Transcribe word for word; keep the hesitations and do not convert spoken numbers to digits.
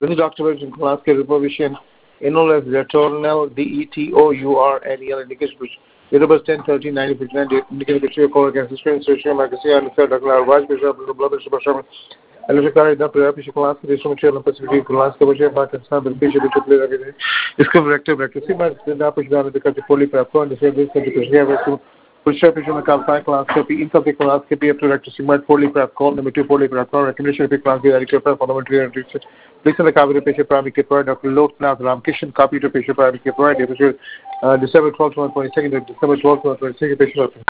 This is Doctor Wilson class के reposition enroll as Detournel, D E T O U R N E L indication which Universe ten thirteen ninety fifty-nine indicated which we call against the strange social magazine and the Doctor Arvaz Bishop the blood Bishop Sherman and the Secretary Doctor Bishop class के रेशम chair में Pacific class के बच्चे पाकिस्तान बिल्कुल Bishop ले लगे थे इसका rector rector सी बात से ना कुछ जाने दिक्कत पोली प्राप्त हो जिससे भी कुछ कुछ है वैसे Push-up is on the class copy, in the class copy up to rector sigma poly prep call, number two poly prep call, recognition of the class the parliamentary and research. Please in the copy to patient primary care provider, Doctor Lot Nath Ramkishan, copy to patient primary care provider, December twelfth, twenty second, December twelfth, twenty second, patient.